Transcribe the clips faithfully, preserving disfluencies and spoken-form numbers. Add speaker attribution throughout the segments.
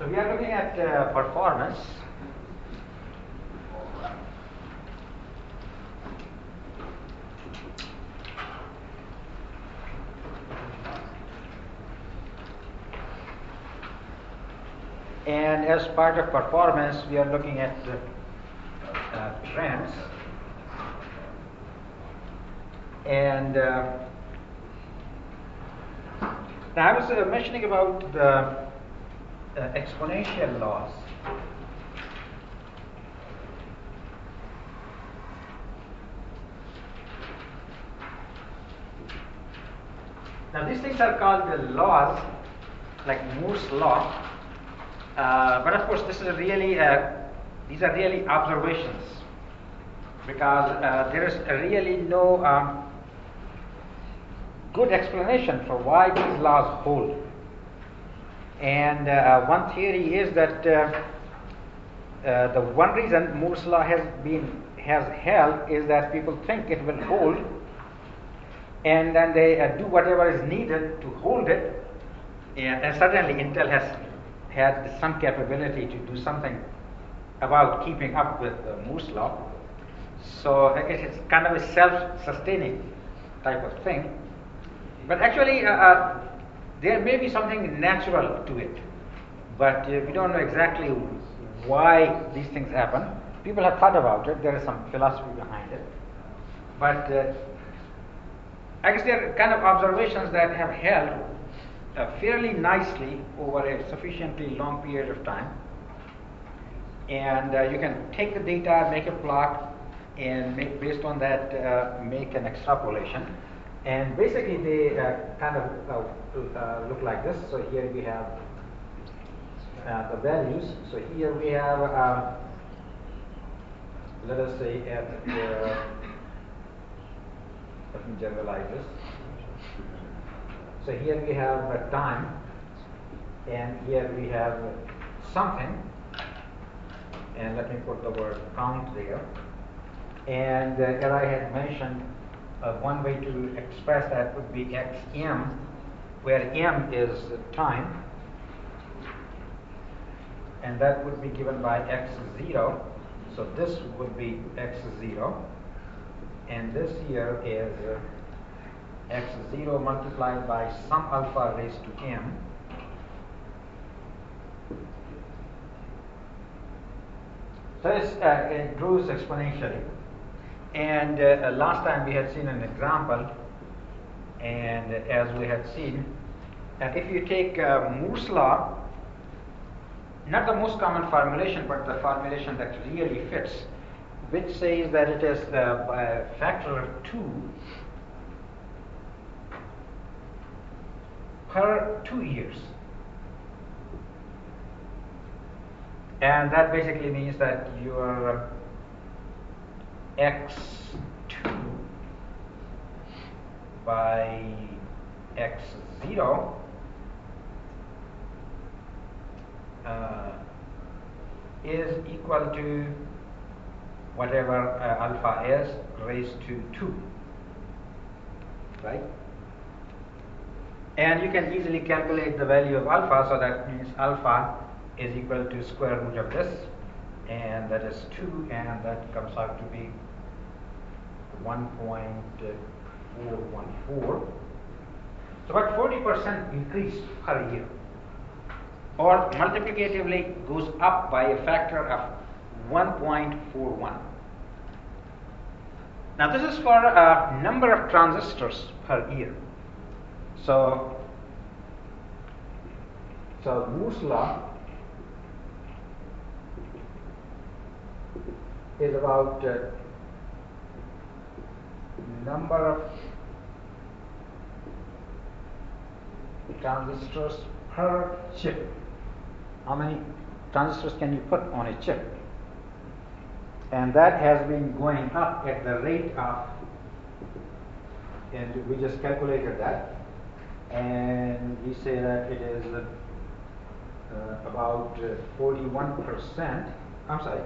Speaker 1: we are looking at uh, performance. And as part of performance, we are looking at uh, uh, trends. And uh, now I was uh, mentioning about the uh, exponential laws. Now these things are called the laws, like Moore's law. Uh, but of course, this is really uh, these are really observations, because uh, there is really no um, good explanation for why these laws hold. And uh, one theory is that uh, uh, the one reason Moore's law has been has held is that people think it will hold, and then they uh, do whatever is needed to hold it. And, and certainly, Intel has had some capability to do something about keeping up with uh, Moore's law. So I guess it's kind of a self-sustaining type of thing. But actually, uh, uh, there may be something natural to it, but uh, we don't know exactly why these things happen. People have thought about it. There is some philosophy behind it, but uh, I guess there are kind of observations that have held uh, fairly nicely over a sufficiently long period of time. And uh, you can take the data, make a plot, and make, based on that, uh, make an extrapolation. And basically, they uh, kind of uh, uh, look like this. So here we have uh, the values. So here we have, uh, let us say, at uh, let me generalize this. So here we have a time, and here we have something. And let me put the word count there. And uh, as I had mentioned, uh, one way to express that would be xm, where m is time, and that would be given by x zero. So this would be x zero, and this here is uh, x zero multiplied by some alpha raised to m. So it's, uh, it grows exponentially. And uh, last time we had seen an example, and as we had seen, that if you take uh, Moore's law, not the most common formulation, but the formulation that really fits, which says that it is uh, by a factor of two per two years. And that basically means that your x two by x zero uh, is equal to whatever uh, alpha is raised to two, right? And you can easily calculate the value of alpha, so that means alpha is equal to square root of this, and that is two, and that comes out to be one point four one four. So about forty percent increase per year, or multiplicatively goes up by a factor of one point four one. Now this is for a number of transistors per year. So, so Moore's law is about uh, number of transistors per chip. How many transistors can you put on a chip? And that has been going up at the rate of, and we just calculated that, and we say that it is uh, uh, about uh, forty-one percent. I'm sorry.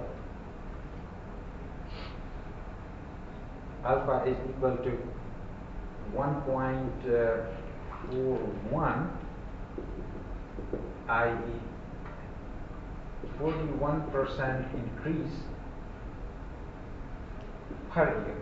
Speaker 1: Alpha is equal to one point four one, that is forty-one percent increase per year.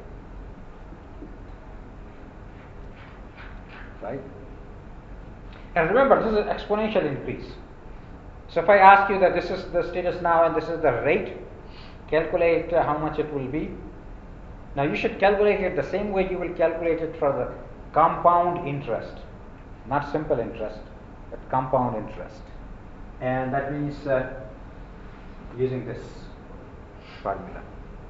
Speaker 1: Right? And remember, this is an exponential increase. So if I ask you that this is the status now and this is the rate, calculate uh, how much it will be. Now you should calculate it the same way you will calculate it for the compound interest, not simple interest, but compound interest. And that means uh, using this formula.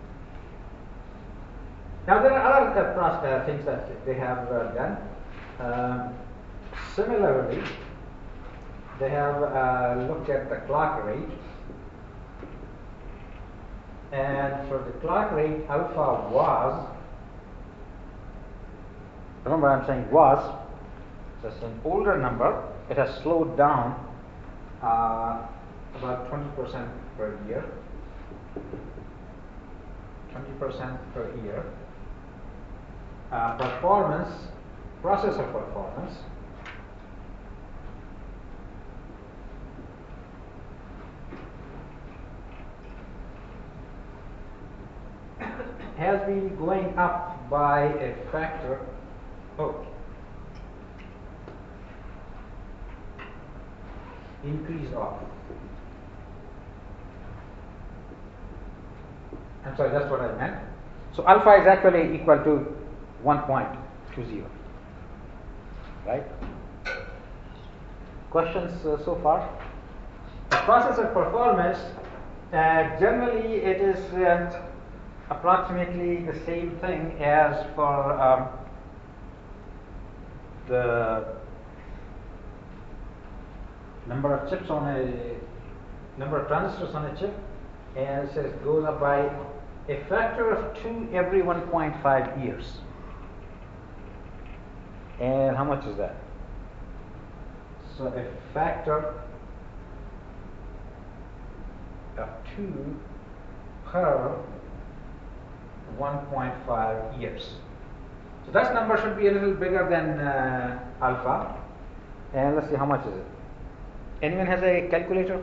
Speaker 1: Now there are other uh, uh, things that they have uh, done. Um, similarly, they have uh, looked at the clock rate, and for the clock rate, alpha was, remember I'm saying was, so it's an older number, it has slowed down uh, about twenty percent per year, twenty percent per year. Uh, performance, processor performance, has been going up by a factor, oh, increase of, I'm sorry, that's what I meant. So alpha is actually equal to one point two zero, right? Questions uh, so far? The processor performance, uh, generally it is uh, approximately the same thing as for um, the number of chips on a number of transistors on a chip, and it says goes up by a factor of two every one point five years. And how much is that? So a factor of two per one point five years. So that number should be a little bigger than uh, alpha. And let's see, how much is it? Anyone has a calculator?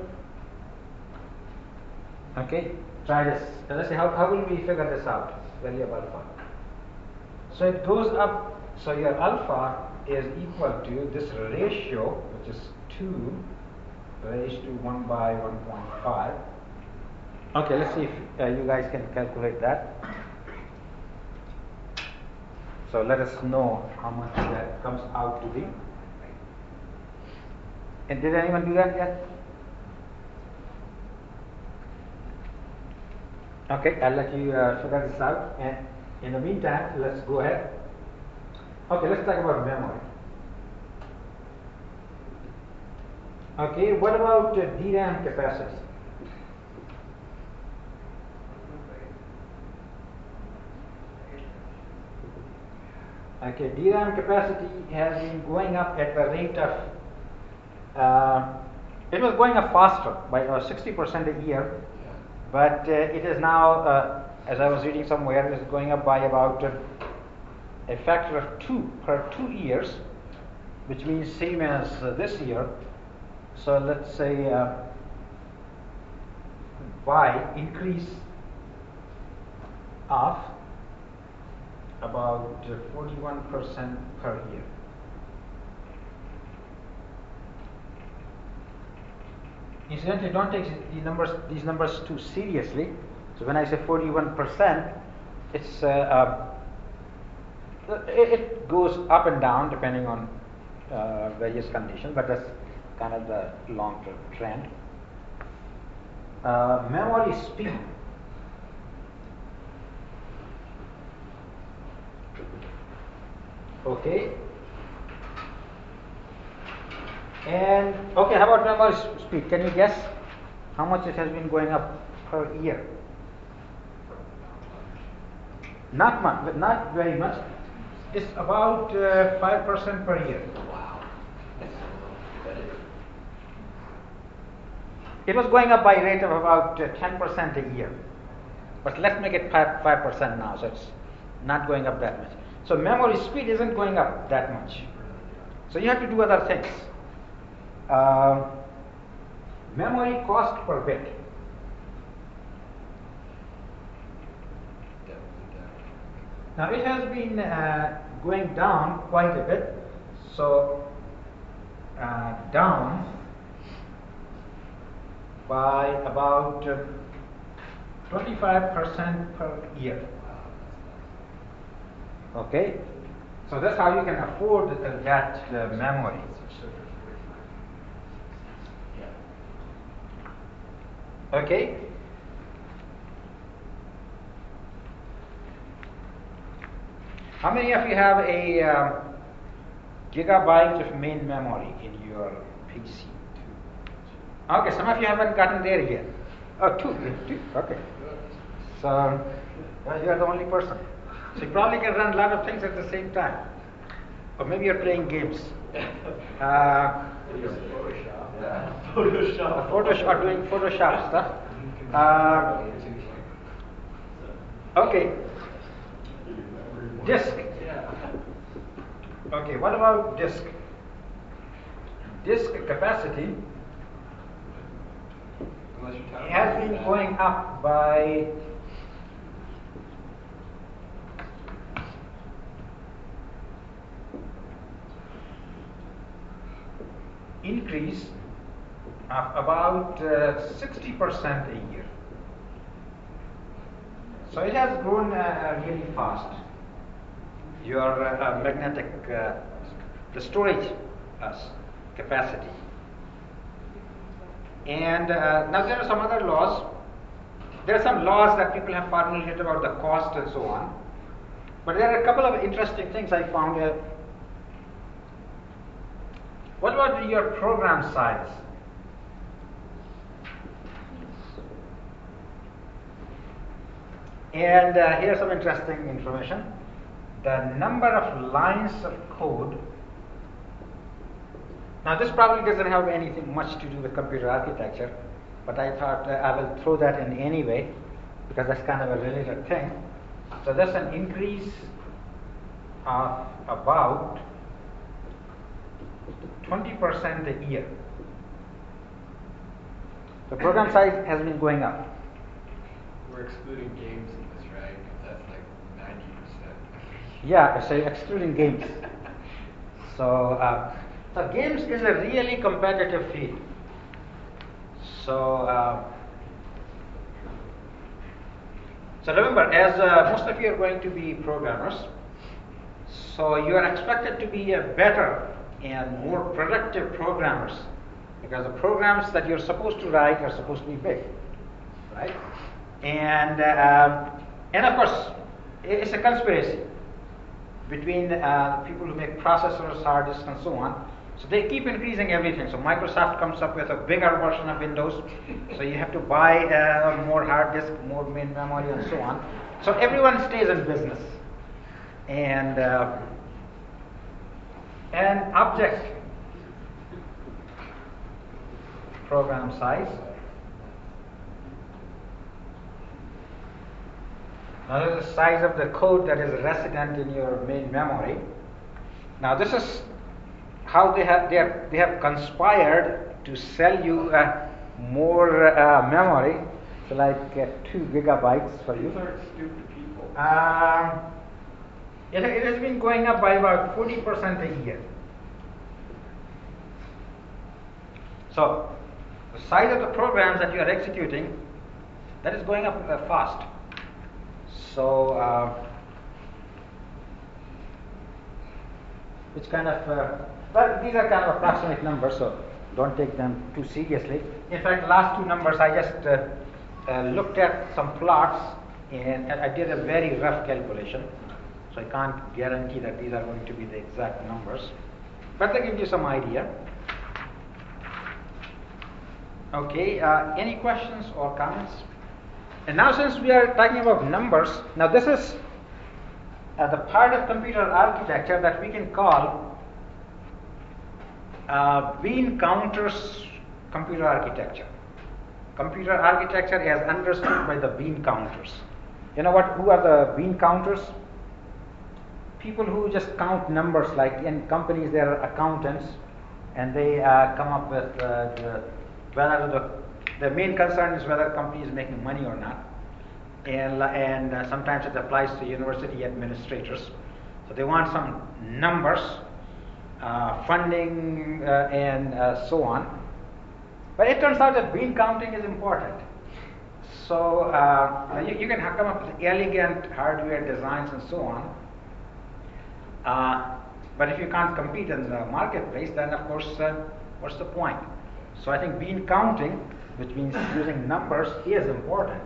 Speaker 1: Okay, try this. And let's see, how, how will we figure this out? Value of alpha. So it goes up, so your alpha is equal to this ratio, which is two raised to one by one point five. Okay, let's see if uh, you guys can calculate that. So let us know how much that comes out to be. And did anyone do that yet? Okay, I'll let you uh, figure this out. And in the meantime, let's go ahead. Okay, let's talk about memory. Okay, what about uh, D RAM capacity? Okay, D RAM capacity has been going up at the rate of, uh, it was going up faster by uh, sixty percent a year, but uh, it is now, uh, as I was reading somewhere, it is going up by about uh, a factor of two per two years, which means same as uh, this year. So let's say uh, by increase of about forty-one percent per year. Incidentally, don't take these numbers, these numbers too seriously. So when I say forty-one percent, it's uh, uh, it, it goes up and down depending on uh, various conditions, but that's kind of the long-term trend. Uh, memory speed. Okay. And okay, how about memory speed? Can you guess how much it has been going up per year? Not much, not very much. It's about uh, five percent per year. Wow. It was going up by a rate of about uh, ten percent a year. But let's make it five percent now, so it's not going up that much. So memory speed isn't going up that much. So you have to do other things. Uh, memory cost per bit. Now it has been uh, going down quite a bit, so uh, down by about uh, twenty-five percent per year. Okay, so that's how you can afford uh, that uh, memory. Okay. How many of you have a um, gigabyte of main memory in your P C? Okay, some of you haven't gotten there yet. Oh, two, two. Okay. So well, you are the only person. So you probably can run a lot of things at the same time, or maybe you're playing games. Uh,
Speaker 2: Photoshop. Photoshop.
Speaker 1: Photoshop, doing Photoshop stuff. Uh, okay. Disk. Okay, what about disk? Disk capacity has been going up by increase of about uh, sixty percent a year. So it has grown uh, really fast. Your uh, magnetic, uh, the storage uh, capacity. And uh, now there are some other laws. There are some laws that people have formulated about the cost and so on. But there are a couple of interesting things I found here. What about your program size? And uh, here's some interesting information. The number of lines of code. Now this probably doesn't have anything much to do with computer architecture, but I thought uh, I will throw that in anyway, because that's kind of a related thing. So that's an increase of about twenty percent a year. The program size has been going up.
Speaker 2: We're excluding games in this, right? That's like ninety percent.
Speaker 1: Yeah, so excluding games. So, uh, so games is a really competitive field. So, uh, so remember, as uh, most of you are going to be programmers, so you are expected to be a better and more productive programmers, because the programs that you're supposed to write are supposed to be big, right? And uh, and of course, it's a conspiracy between uh, people who make processors, hard disks, and so on. So they keep increasing everything. So Microsoft comes up with a bigger version of Windows. So you have to buy uh, more hard disk, more main memory, and so on. So everyone stays in business. And uh, and object program size. Now this is the size of the code that is resident in your main memory. Now this is how they have they have, they have conspired to sell you uh, more uh, memory, so like uh, two gigabytes for you.
Speaker 2: These aren't stupid people.
Speaker 1: Um, it, it has been going up by about forty percent a year. So the size of the programs that you are executing, that is going up uh, fast. So, uh, which kind of, uh, well, these are kind of approximate numbers, so don't take them too seriously. In fact, the last two numbers, I just uh, uh, looked at some plots and I did a very rough calculation. So I can't guarantee that these are going to be the exact numbers, but they give you some idea. Okay, uh, any questions or comments? And now since we are talking about numbers, now this is uh, the part of computer architecture that we can call uh, bean counters computer architecture. Computer architecture is understood by the bean counters. You know what? Who are the bean counters? People who just count numbers. Like in companies, there are accountants, and they uh, come up with uh, the whether the, the main concern is whether the company is making money or not. And, and uh, sometimes it applies to university administrators. So they want some numbers, uh, funding, uh, and uh, so on. But it turns out that bean counting is important. So uh, you, you can come up with elegant hardware designs and so on. Uh, but if you can't compete in the marketplace, then of course, uh, what's the point? So I think bean counting, which means using numbers, is important.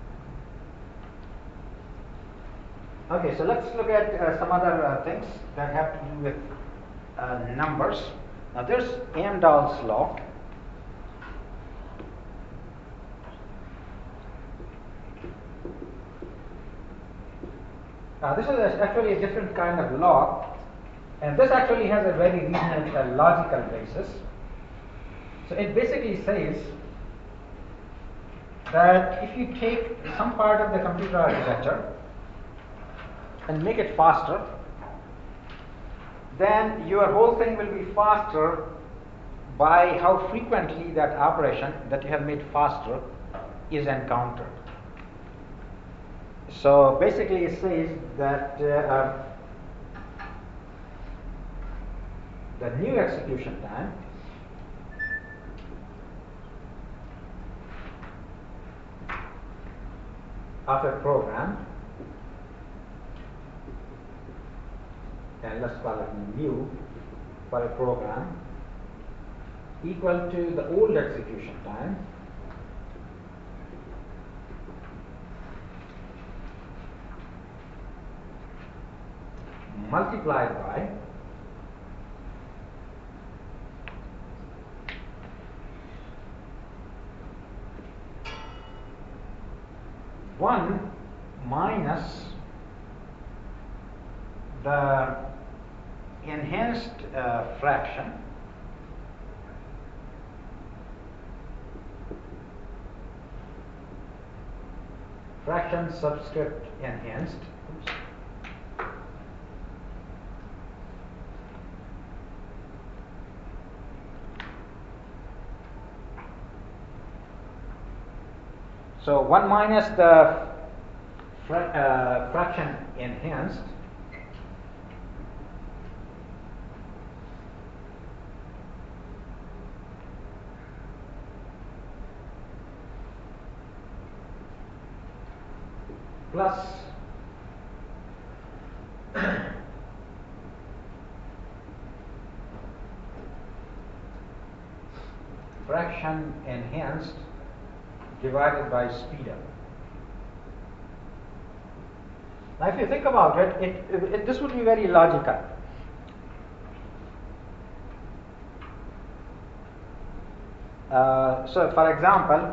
Speaker 1: Okay, so let's look at uh, some other uh, things that have to do with uh, numbers. Now there's Amdahl's law. Uh, this is actually a different kind of law, and this actually has a very reasonable uh, logical basis. So it basically says that if you take some part of the computer architecture and make it faster, then your whole thing will be faster by how frequently that operation that you have made faster is encountered. So basically it says that uh, uh, the new execution time of a program, and let's call it new for a program, equal to the old execution time multiplied by one minus the enhanced uh, fraction fraction subscript enhanced. Oops. So one minus the fra uh, fraction enhanced plus fraction enhanced divided by speed up. Now if you think about it, it, it, it this would be very logical. Uh, so for example,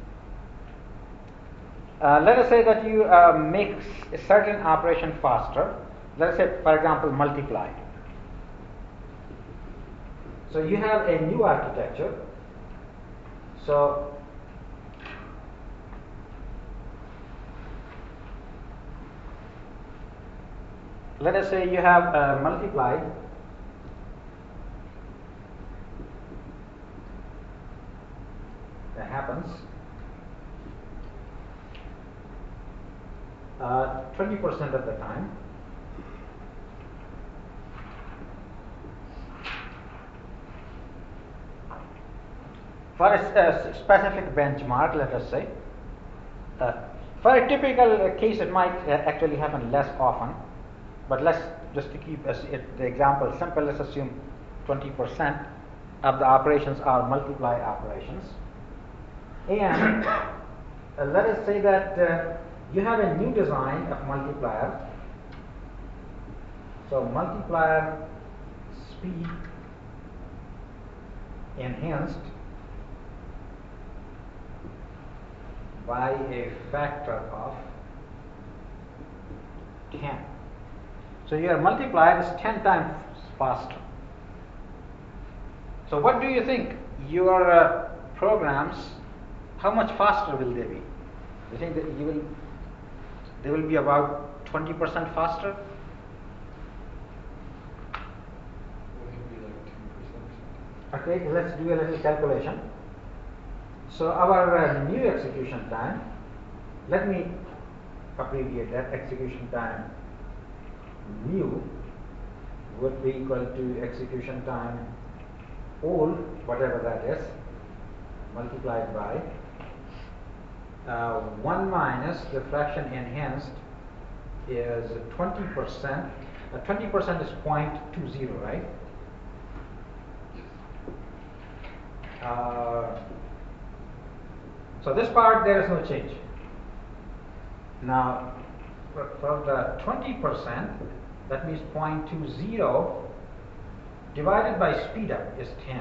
Speaker 1: uh, let us say that you uh, make a certain operation faster. Let us say, for example, multiply. So you have a new architecture. So let us say you have uh, multiplied that happens uh, twenty percent of the time for a, a specific benchmark. Let us say uh, for a typical uh, case it might uh, actually happen less often, but let's just to keep us it, the example simple, let's assume twenty percent of the operations are multiply operations, and uh, let us say that uh, you have a new design of multiplier. So multiplier speed enhanced by a factor of ten. So your multiplier is ten times faster. So what do you think your uh, programs, how much faster will they be? Do you think that you will, they will be about twenty percent faster?
Speaker 2: Will it be like two percent?
Speaker 1: Okay, let's do a little calculation. So our uh, new execution time, let me abbreviate that. Execution time new would be equal to execution time old, whatever that is, multiplied by uh, one minus the fraction enhanced is twenty percent. Uh, twenty percent is zero point two zero, right? Uh, so this part there is no change. Now for, for the twenty percent, that means zero point two zero divided by speed up is ten,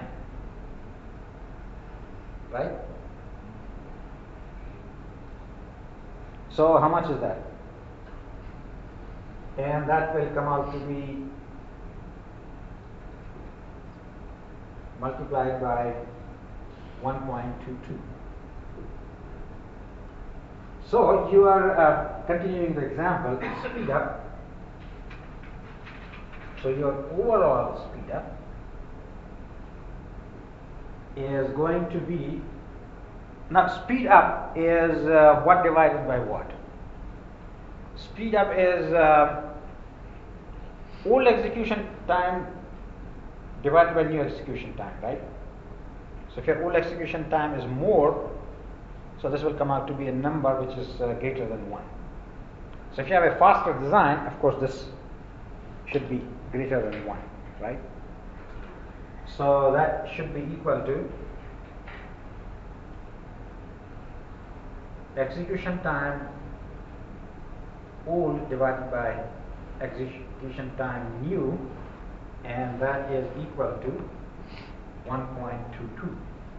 Speaker 1: right? So how much is that? And that will come out to be multiplied by one point two two. So you are uh, continuing the example, speed up. So your overall speed up is going to be, now speed up is uh, what divided by what? Speed up is uh, old execution time divided by new execution time, right? So if your old execution time is more, so this will come out to be a number which is uh, greater than one. So if you have a faster design, of course this should be greater than one, right? So that should be equal to execution time old divided by execution time new, and that is equal to one point two two.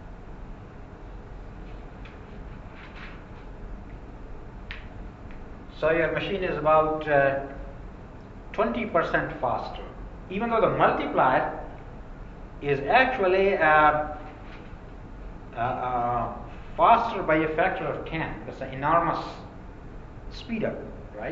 Speaker 1: So your machine is about uh, twenty percent faster, even though the multiplier is actually uh, uh, uh, faster by a factor of ten. That's an enormous speed up, right?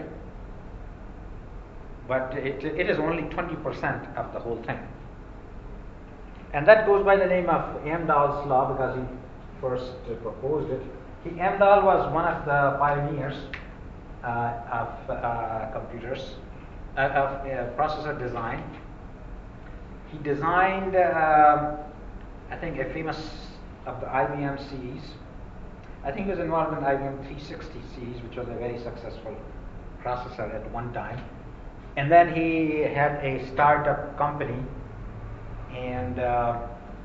Speaker 1: But it, it is only twenty percent of the whole thing. And that goes by the name of Amdahl's law because he first uh, proposed it. He, Amdahl was one of the pioneers uh, of uh, computers, uh, of uh, processor design. He designed, uh, I think, a famous of the I B M series. I think he was involved in I B M three sixty series, which was a very successful processor at one time. And then he had a startup company, and uh,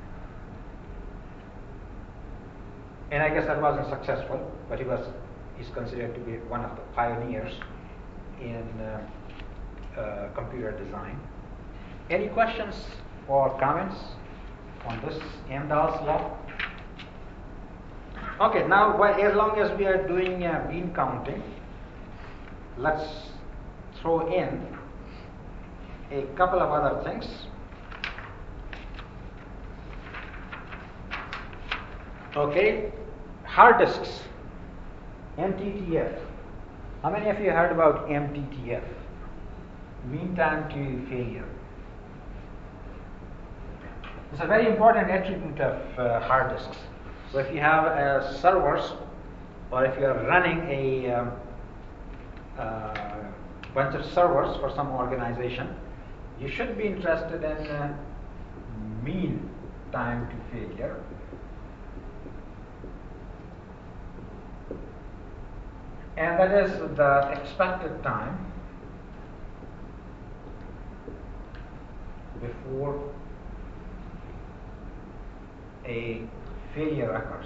Speaker 1: and I guess that wasn't successful, but he was he's considered to be one of the pioneers in uh, uh, computer design. Any questions or comments on this Amdahl's law? Okay, now why, as long as we are doing uh, bean counting, let's throw in a couple of other things. Okay, hard disks, M T T F. How many of you heard about M T T F? Mean time to failure. It's a very important attribute of uh, hard disks. So if you have uh, servers, or if you are running a um, uh, bunch of servers for some organization, you should be interested in uh, mean time to failure. And that is the expected time before a failure occurs.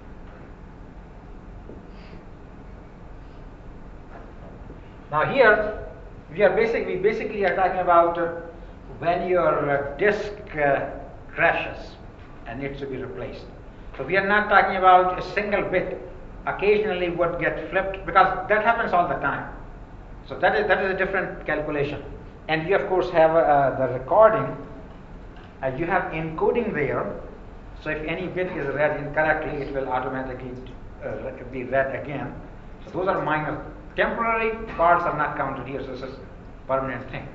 Speaker 1: Now here we are basically basically are talking about uh, when your uh, disk uh, crashes and needs to be replaced. So we are not talking about a single bit occasionally would get flipped, because that happens all the time. So that is that is a different calculation. And you of course have uh, the recording, uh, you have encoding there. So if any bit is read incorrectly, it will automatically uh, be read again. So those are minor. Temporary parts are not counted here, so this is a permanent thing.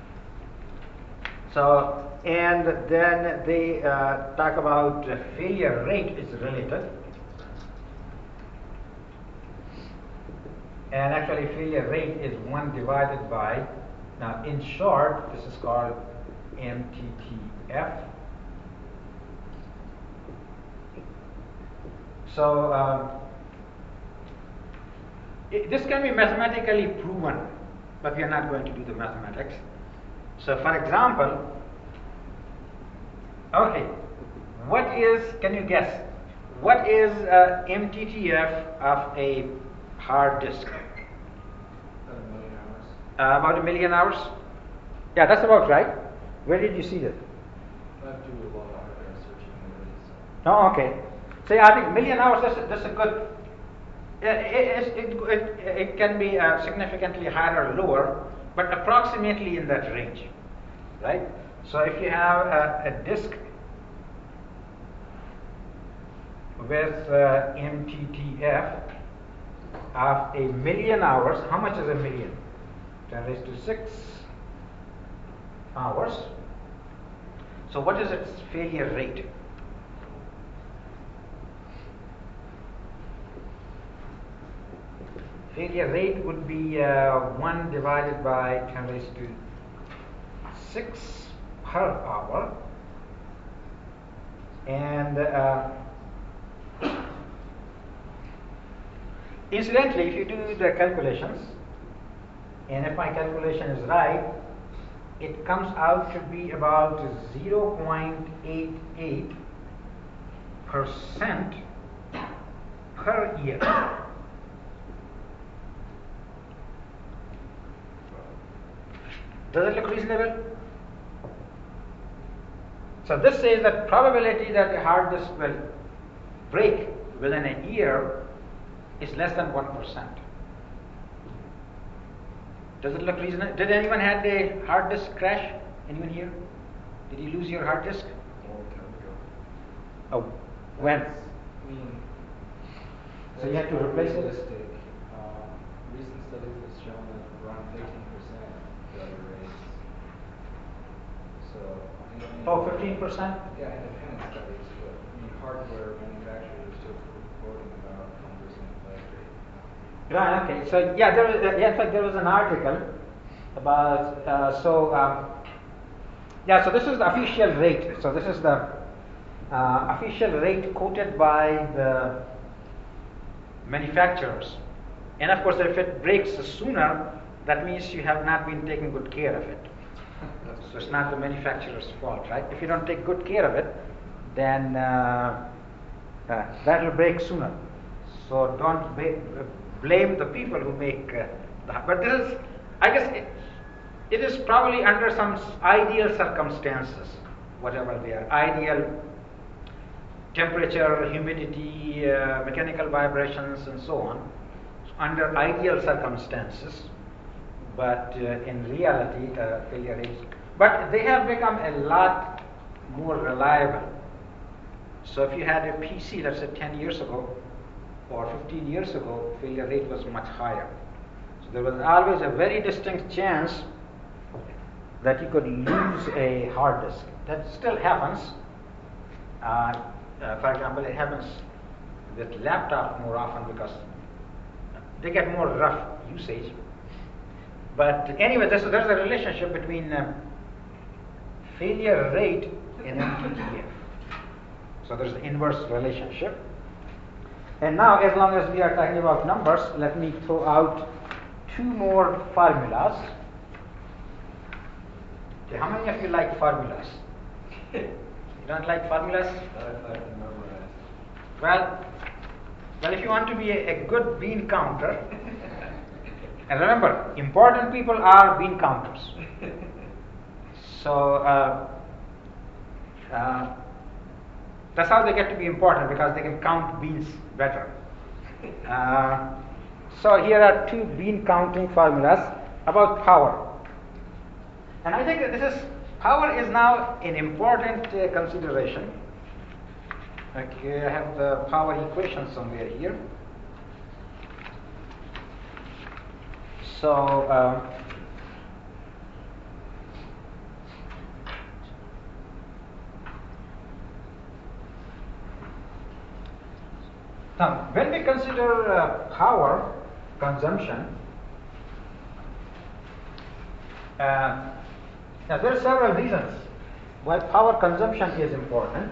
Speaker 1: So, and then they uh, talk about uh, failure rate is relative. And actually failure rate is one divided by, now in short, this is called M T T F. So um, it, this can be mathematically proven, but we are not going to do the mathematics. So for example, okay, what is, can you guess, what is uh, M T T F of a hard disk?
Speaker 2: About a million hours.
Speaker 1: Uh, about a million hours? Yeah, that's about right. Where did you see that?
Speaker 2: I have to do a lot of hardware searching lately, so.
Speaker 1: Oh, okay. So yeah, I think million hours, that's a, that's a good, it, it, it, it, it can be uh, significantly higher or lower, but approximately in that range, right? So if you have a, a disk with uh, M T T F of a million hours, how much is a million? ten raised to six hours. So what is its failure rate? Failure rate would be uh, one divided by ten raised to six per hour. And uh, incidentally, if you do the calculations, and if my calculation is right, it comes out to be about zero point eight eight percent per year. Does it look reasonable? So this says that probability that a hard disk will break within a year is less than one percent. Does it look reasonable? Did anyone had a hard disk crash? Anyone here? Did you lose your hard disk?
Speaker 2: A long time ago.
Speaker 1: Oh, when?
Speaker 2: I mean,
Speaker 1: So you have to replace it?
Speaker 2: realistic. Uh, recent studies have shown that around fifteen percent failure rates. So, I mean,
Speaker 1: Oh, fifteen percent?
Speaker 2: yeah, independent studies, but I mean, hardware manufacturers are still quoting about one percent failure rate.
Speaker 1: Right, okay. So yeah, there was, uh, yeah, in fact there was an article about, uh, so, um, yeah, so this is the official rate. So this is the uh, official rate quoted by the manufacturers. And of course, if it breaks sooner, that means you have not been taking good care of it. So it's not the manufacturer's fault, right? If you don't take good care of it, then uh, uh, that will break sooner. So don't ba- blame the people who make uh, the. But this is, I guess, it, it is probably under some s- ideal circumstances, whatever they are, ideal temperature, humidity, uh, mechanical vibrations, and so on, under ideal circumstances. But uh, in reality, uh, failure rates. But they have become a lot more reliable. So if you had a P C, let's say ten years ago or fifteen years ago, failure rate was much higher. So there was always a very distinct chance that you could lose a hard disk. That still happens. Uh, uh, for example, it happens with laptops more often because they get more rough usage. But anyway, there's, there's a relationship between uh, failure rate and M T T F. So there's an inverse relationship. And now, as long as we are talking about numbers, let me throw out two more formulas. Okay, how many of you like formulas? You don't like formulas?
Speaker 2: I like to memorize.
Speaker 1: Well, well, if you want to be a, a good bean counter, and remember, important people are bean counters. So uh, uh, that's how they get to be important, because they can count beans better. Uh, so here are two bean counting formulas about power. And I think that this is, power is now an important uh, consideration. Okay, I have the power equation somewhere here. So, uh, now when we consider uh, power, consumption. Uh, now there are several reasons why power consumption is important.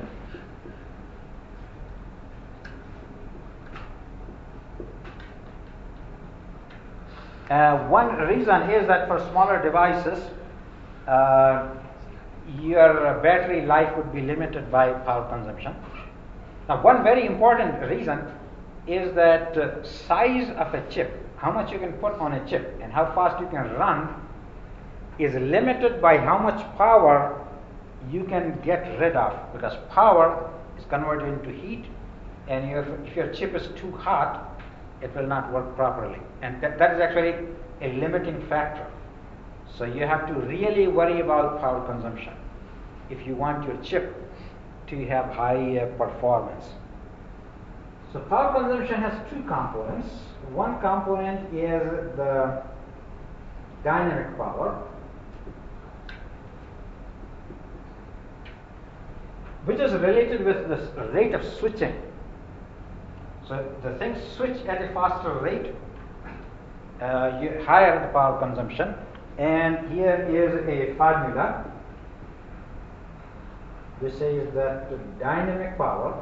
Speaker 1: Uh, one reason is that for smaller devices, uh, your battery life would be limited by power consumption. Now, one very important reason is that uh, size of a chip, how much you can put on a chip and how fast you can run, is limited by how much power you can get rid of, because power is converted into heat, and if, if your chip is too hot, it will not work properly, and that, that is actually a limiting factor. So you have to really worry about power consumption if you want your chip to have high uh, performance. So power consumption has two components. One component is the dynamic power, which is related with the rate of switching. So the things switch at a faster rate, uh, you, higher the power consumption. And here is a formula which says that the dynamic power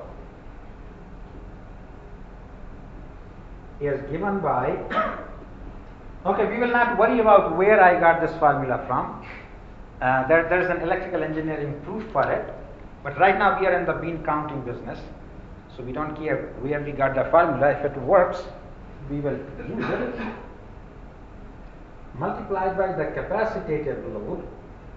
Speaker 1: is given by, okay, we will not worry about where I got this formula from. Uh, there, there is an electrical engineering proof for it, but right now we are in the bean counting business, so we don't care where we got the formula. If it works, we will use it. Multiplied by the capacitive load.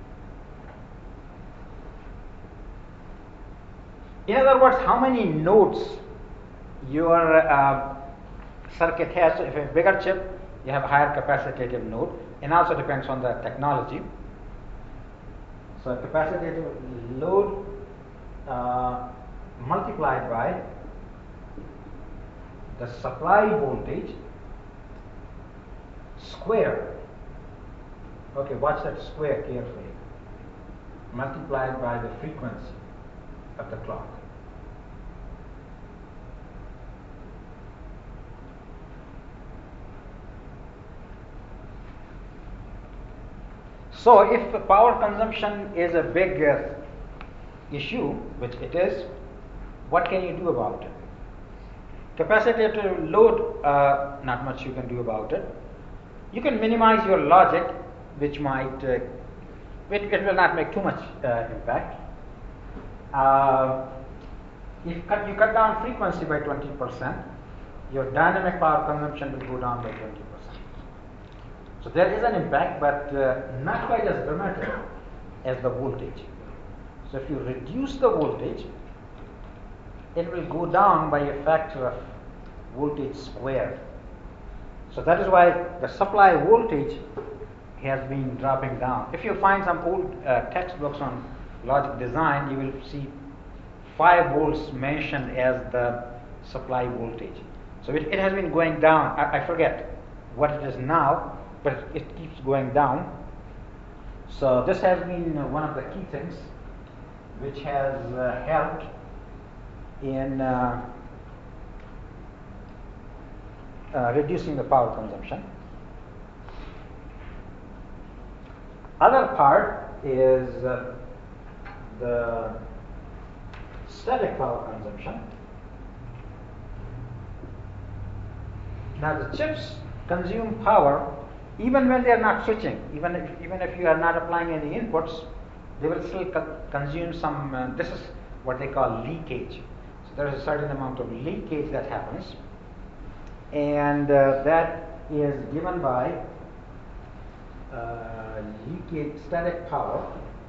Speaker 1: In other words, how many nodes your uh, circuit has. So if a bigger chip, you have a higher capacitive node, and also depends on the technology. So capacitive load uh, multiplied by the supply voltage square. Okay, watch that square carefully. Multiplied by the frequency of the clock. So if the power consumption is a big uh, issue, which it is, what can you do about it? Capacitive load, uh, not much you can do about it. You can minimize your logic, which might, uh, it, it will not make too much uh, impact. Uh, if cut, you cut down frequency by twenty percent, your dynamic power consumption will go down by twenty percent. So there is an impact, but uh, not quite as dramatic as the voltage. So if you reduce the voltage, it will go down by a factor of voltage squared. So that is why the supply voltage has been dropping down. If you find some old uh, textbooks on logic design, you will see five volts mentioned as the supply voltage. So it, it has been going down. I, I forget what it is now, but it keeps going down. So this has been uh, one of the key things which has uh, helped in uh, uh, reducing the power consumption. Other part is uh, the static power consumption. Now the chips consume power even when they are not switching. Even if even if you are not applying any inputs, they will still co consume some. Uh, this is what they call leakage. So there is a certain amount of leakage that happens, and uh, that is given by uh, leakage. Static power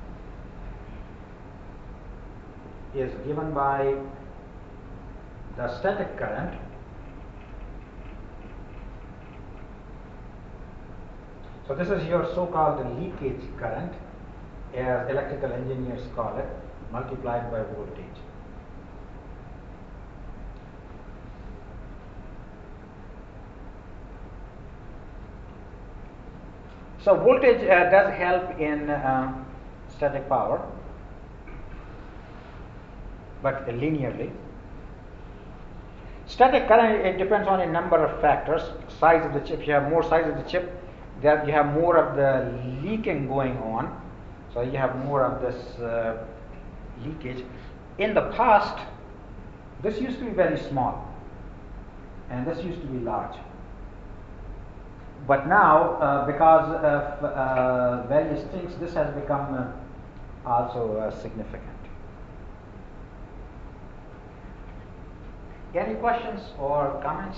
Speaker 1: is given by the static current So this is your so-called leakage current, as electrical engineers call it, multiplied by voltage. So voltage uh, does help in uh, static power, but linearly. Static current, it depends on a number of factors. Size of the chip. If you have more size of the chip, that you have more of the leaking going on. So you have more of this uh, leakage. In the past, this used to be very small, and this used to be large. But now, uh, because of uh, various things, this has become uh, also uh, significant. Any questions or comments?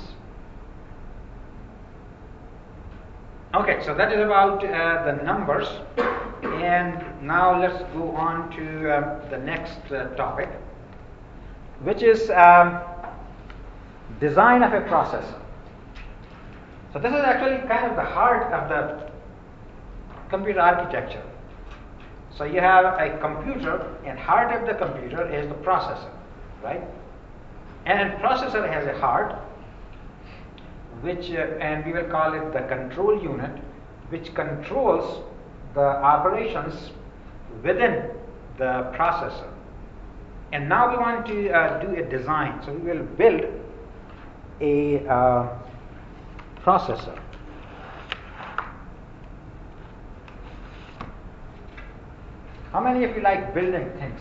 Speaker 1: Okay, so that is about uh, the numbers. And now let's go on to uh, the next uh, topic, which is um, design of a processor. So this is actually kind of the heart of the computer architecture. So you have a computer, and heart of the computer is the processor, right? And processor has a heart, which uh, and we will call it the control unit, which controls the operations within the processor. And now we want to uh, do a design. So we will build a uh, processor. How many of you like building things?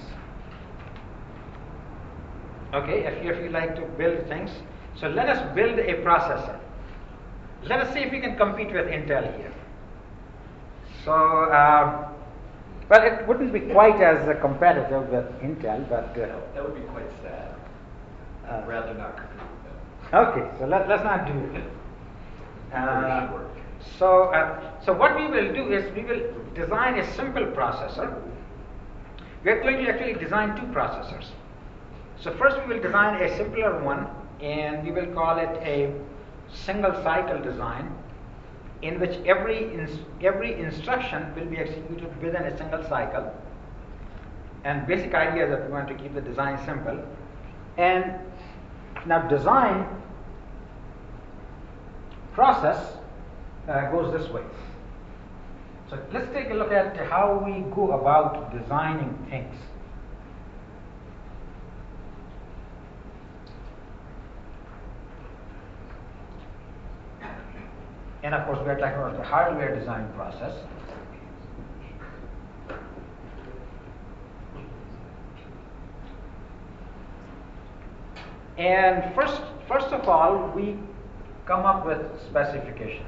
Speaker 1: Okay, if you, if you like to build things, so let us build a processor. Let us see if we can compete with Intel here. So, uh, well, it wouldn't be quite as uh, competitive with Intel, but uh,
Speaker 2: That would be quite sad. I'd
Speaker 1: Uh,
Speaker 2: rather not compete with them.
Speaker 1: okay. So let, let's not do it. Uh,
Speaker 2: Sure.
Speaker 1: so, uh, so what we will do is we will design a simple processor. We are going to actually design two processors. So first we will design a simpler one, and we will call it a single cycle design, in which every ins- every instruction will be executed within a single cycle. And basic idea is that we want to keep the design simple. And now design process uh, goes this way. So let's take a look at how we go about designing things. And of course, we are talking about the hardware design process. And first, first of all, we come up with specifications.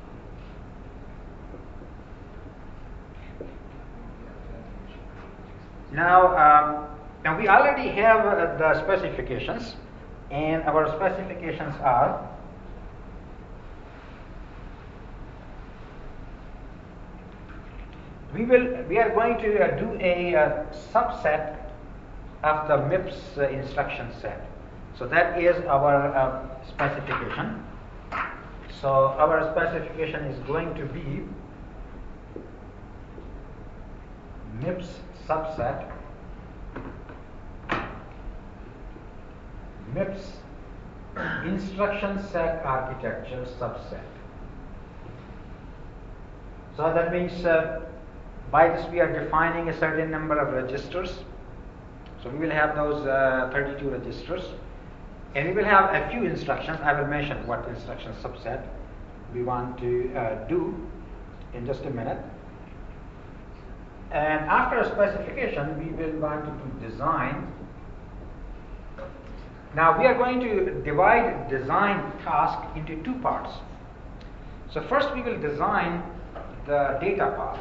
Speaker 1: Now, um, now we already have uh, the specifications, and our specifications are we will we are going to uh, do a uh, subset of the MIPS uh, instruction set. So that is our uh, specification. So our specification is going to be MIPS subset MIPS instruction set architecture subset. So that means uh, by this we are defining a certain number of registers. So we will have those uh, thirty-two registers, and we will have a few instructions. I will mention what instruction subset we want to uh, do in just a minute. And after a specification, we will want to do design. Now we are going to divide design task into two parts. So first we will design the data path.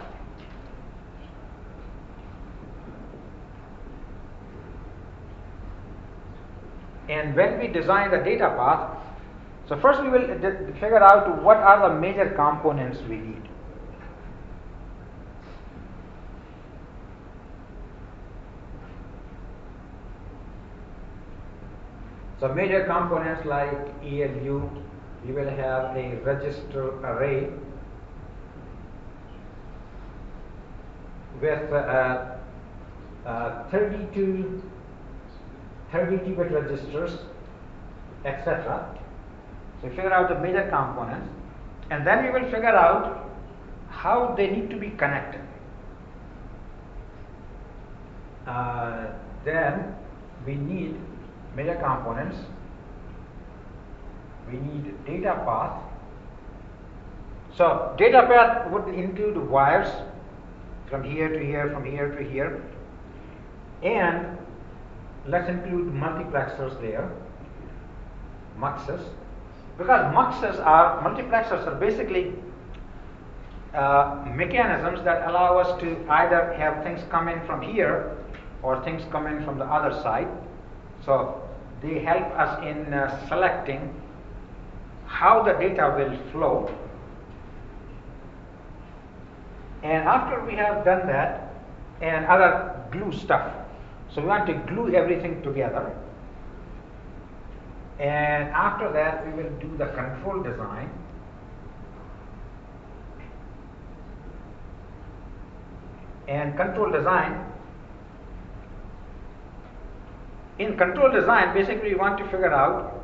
Speaker 1: And when we design the data path, so first we will d- figure out what are the major components we need. So major components like E L U, we will have a register array with uh, uh, thirty-two bit registers, et cetera. So we figure out the major components, and then we will figure out how they need to be connected. Uh, then we need major components, we need data path. So data path would include wires from here to here, from here to here, and let's include multiplexers there, muxes, because muxes are, multiplexers are basically uh, mechanisms that allow us to either have things come in from here or things come in from the other side. So they help us in uh, selecting how the data will flow. And after we have done that, and other glue stuff, so we want to glue everything together. And after that, we will do the control design. And control design, in control design, basically we want to figure out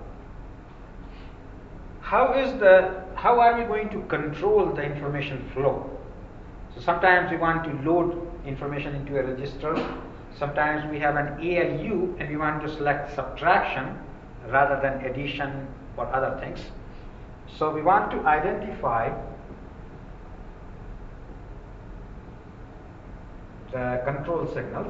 Speaker 1: how is the, how are we going to control the information flow. So sometimes we want to load information into a register. Sometimes we have an A L U and we want to select subtraction rather than addition or other things. So we want to identify the control signals.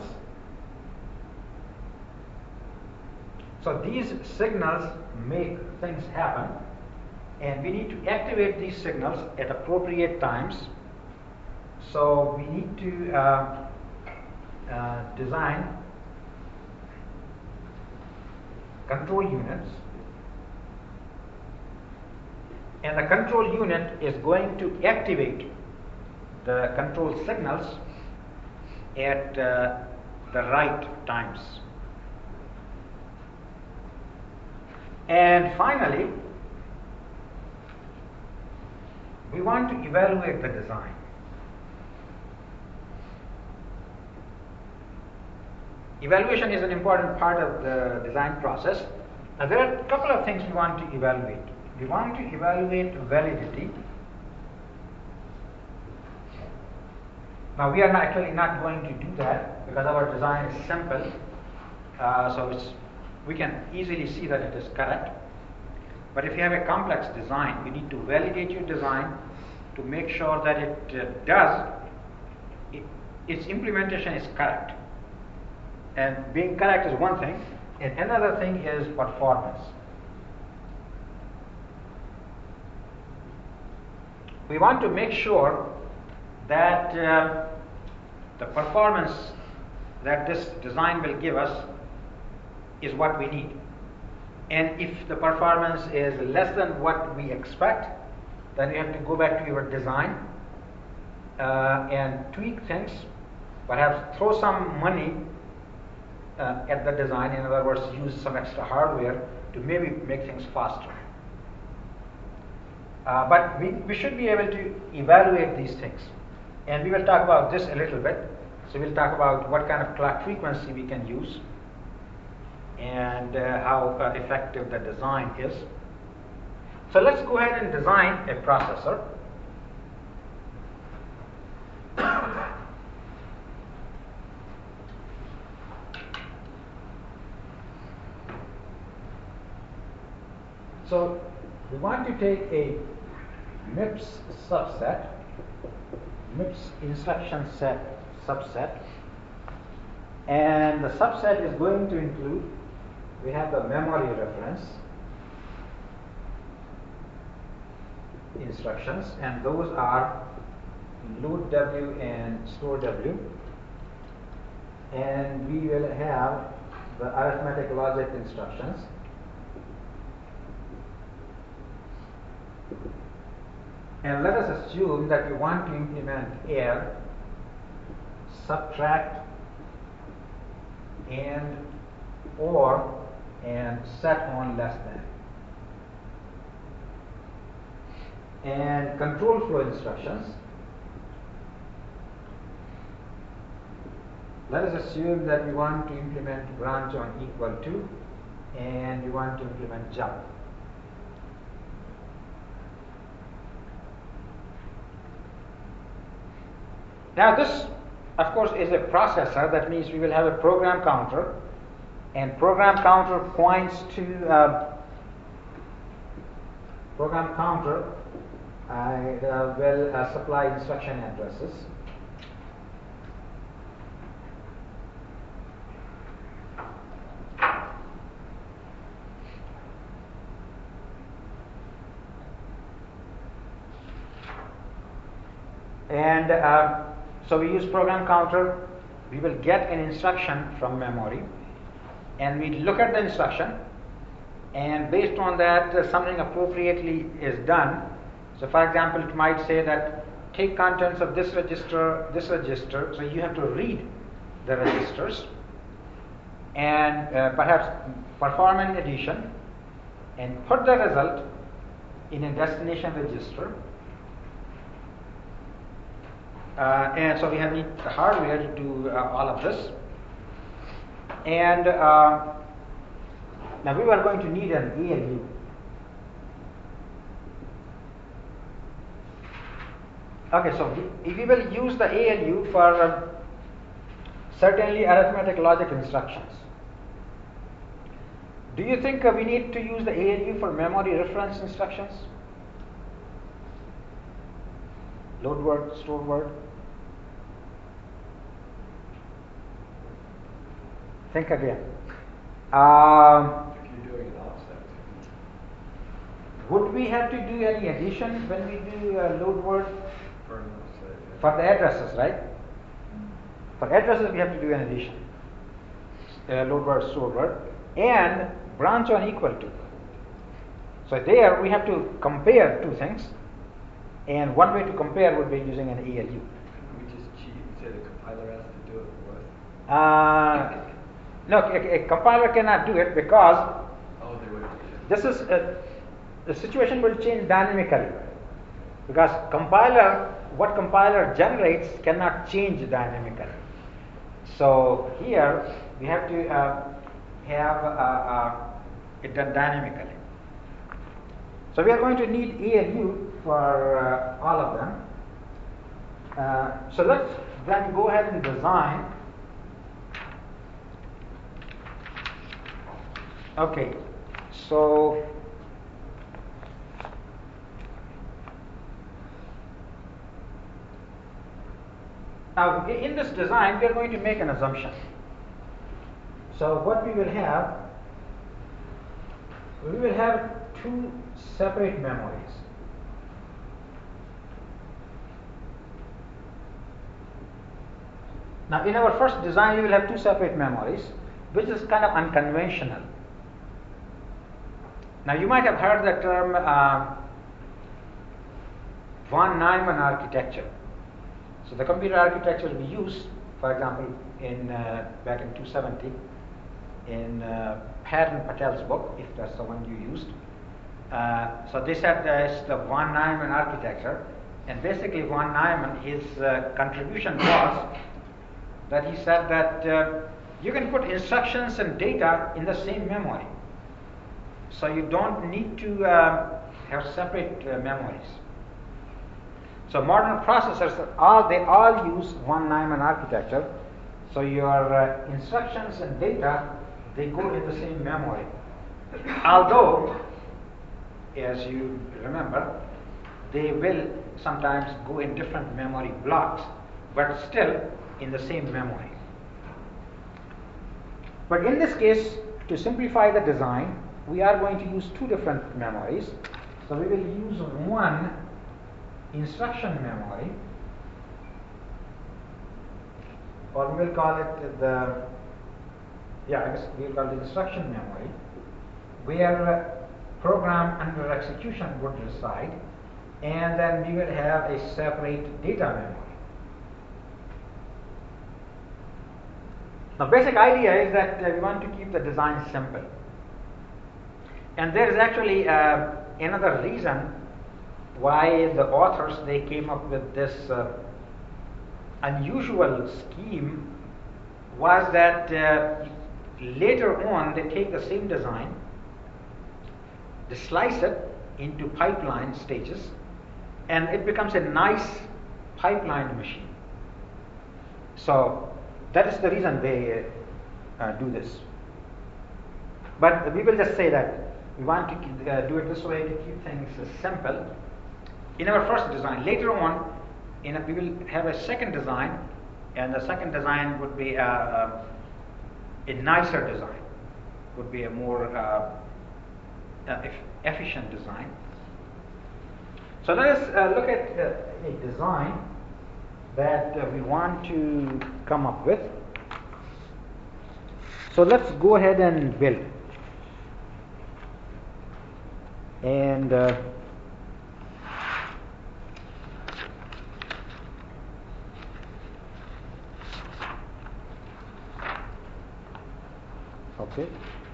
Speaker 1: So these signals make things happen, and we need to activate these signals at appropriate times. So we need to uh, uh, design control units, and the control unit is going to activate the control signals at uh, the right times. And finally, we want to evaluate the design. Evaluation is an important part of the design process. Now, there are a couple of things we want to evaluate. We want to evaluate validity. Now, we are not actually not going to do that because our design is simple, uh, so it's, we can easily see that it is correct. But if you have a complex design, you need to validate your design to make sure that it uh, does, it, its implementation is correct. And being correct is one thing, and another thing is performance. We want to make sure that uh, the performance that this design will give us is what we need. And if the performance is less than what we expect, then we have to go back to your design uh, and tweak things, perhaps throw some money Uh, at the design, in other words, use some extra hardware to maybe make things faster. Uh, but we, we should be able to evaluate these things. And we will talk about this a little bit. So we'll talk about what kind of clock frequency we can use and uh, how uh, effective the design is. So let's go ahead and design a processor. So we want to take a MIPS subset, MIPS instruction set subset, and the subset is going to include, we have the memory reference instructions, and those are load W and store W, and we will have the arithmetic logic instructions. And let us assume that we want to implement add, subtract, and, or, and set on less than. And control flow instructions. Let us assume that we want to implement branch on equal to, and we want to implement jump. Now this, of course, is a processor. That means we will have a program counter, and program counter points to uh, program counter uh, uh, will uh, supply instruction addresses. And uh, so we use program counter. We will get an instruction from memory, and we look at the instruction, and based on that uh, something appropriately is done. So for example, it might say that take contents of this register, this register, so you have to read the registers and uh, perhaps perform an addition and put the result in a destination register. Uh, and so we have need the hardware to do uh, all of this. And uh, now we are going to need an A L U. Okay, so we, we will use the A L U for uh, certainly arithmetic logic instructions. Do you think uh, we need to use the A L U for memory reference instructions? Load word, store word? Think again. Um,
Speaker 2: If you're doing an offset.
Speaker 1: would we have to do any addition when we do uh, load word?
Speaker 2: For an offset, yeah.
Speaker 1: For the addresses, right? For addresses, we have to do an addition. Uh, load word, store word, and branch on equal to. So there we have to compare two things, and one way to compare would be using an A L U.
Speaker 2: Couldn't we just cheat and say the compiler has to do it for us?
Speaker 1: Uh, no, a, a compiler cannot do it because
Speaker 2: Oh, they would.
Speaker 1: this is a, the situation will change dynamically, because compiler, what compiler generates cannot change dynamically. So here we have to uh, have uh, uh, it done dynamically. So we are going to need A L U for uh, all of them. Uh, so let's then go ahead and design. Okay, so now in this design we are going to make an assumption. So what we will have, we will have two separate memories. Now in our first design we will have two separate memories, which is kind of unconventional. Now you might have heard the term uh, von Neumann architecture. So the computer architecture we use, for example, in uh, back in two seventy, in uh, Pat Patel's book, if that's the one you used. Uh, so they said uh, it's the von Neumann architecture, and basically von Neumann, his uh, contribution was that he said that uh, you can put instructions and data in the same memory. So you don't need to uh, have separate uh, memories. So modern processors, all they all use von Neumann architecture. So your uh, instructions and data, they go in the same memory. Although, as you remember, they will sometimes go in different memory blocks, but still in the same memory. But in this case, to simplify the design, we are going to use two different memories. So we will use one instruction memory, or we will call it the, yeah, I guess we will call it instruction memory, where program under execution would reside, and then we will have a separate data memory. Now, basic idea is that uh, we want to keep the design simple. And there is actually uh, another reason why the authors, they came up with this uh, unusual scheme, was that uh, later on they take the same design, they slice it into pipeline stages, and it becomes a nice pipeline machine. So that is the reason they uh, do this. But we will just say that we want to uh, do it this way to keep things uh, simple. In our first design, later on, in a, we will have a second design, and the second design would be a, a, a nicer design, would be a more uh, uh, efficient design. So let us uh, look at uh, a design that uh, we want to come up with. So let's go ahead and build. And uh, okay.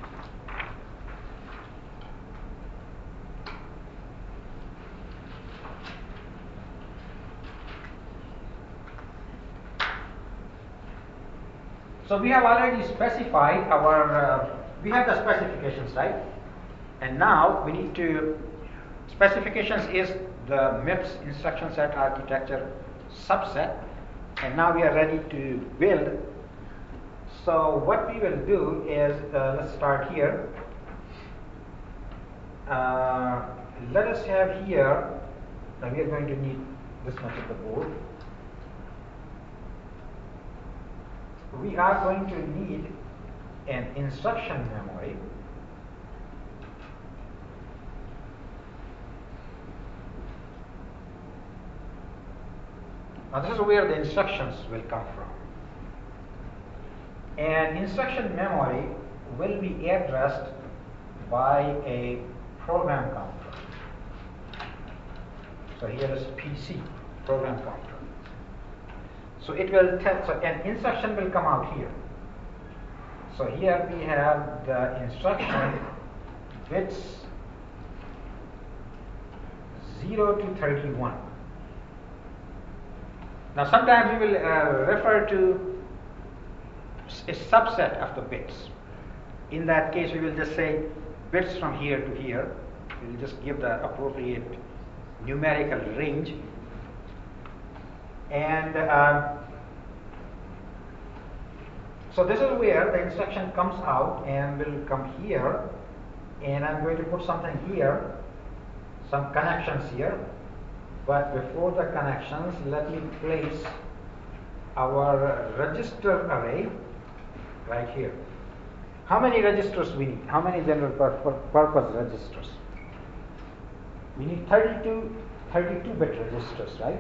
Speaker 1: So we have already specified our, uh, we have the specifications, right? And now we need to, specifications is the MIPS instruction set architecture subset, and now we are ready to build. So what we will do is, uh, let's start here. Uh, let us have here, now we are going to need this much of the board. We are going to need an instruction memory. Now this is where the instructions will come from. And instruction memory will be addressed by a program counter. So here is P C, program counter. So it will tell, so an instruction will come out here. So here we have the instruction bits zero to thirty-one. Now sometimes we will uh, refer to a subset of the bits. In that case we will just say bits from here to here. We will just give the appropriate numerical range. And uh, so this is where the instruction comes out and will come here, and I'm going to put something here, some connections here. But before the connections, let me place our register array right here. How many registers we need? How many general pur pur purpose registers? We need thirty-two bit registers, right?